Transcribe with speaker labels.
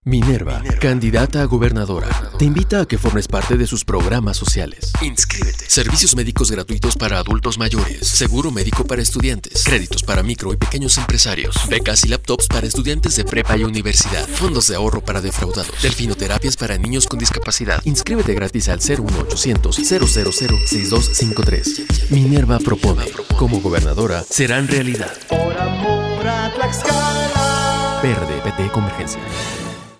Speaker 1: Minerva, candidata a gobernadora, te invita a que formes parte de sus programas sociales. Inscríbete. Servicios médicos gratuitos para adultos mayores, seguro médico para estudiantes, créditos para micro y pequeños empresarios, becas y laptops para estudiantes de prepa y universidad, fondos de ahorro para defraudados, delfinoterapias para niños con discapacidad. Inscríbete gratis al 01800 000 6253. Minerva propone, como gobernadora, serán realidad.
Speaker 2: Por amor a Tlaxcala.
Speaker 1: PRD, PT, Convergencia.